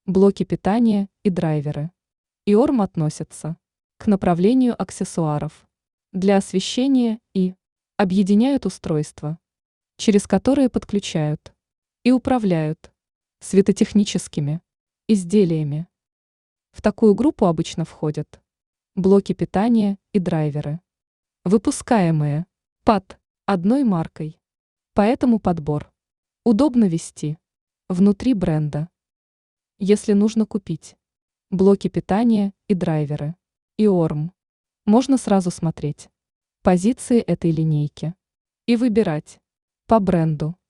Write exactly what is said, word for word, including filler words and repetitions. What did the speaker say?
Блоки питания и драйверы. и о эр эм относятся к направлению аксессуаров для освещения и объединяют устройства, через которые подключают и управляют светотехническими изделиями. В такую группу обычно входят блоки питания и драйверы, выпускаемые под одной маркой. Поэтому подбор удобно вести внутри бренда. Если нужно купить блоки питания и драйверы и о эр эм, можно сразу смотреть позиции этой линейки и выбирать по бренду.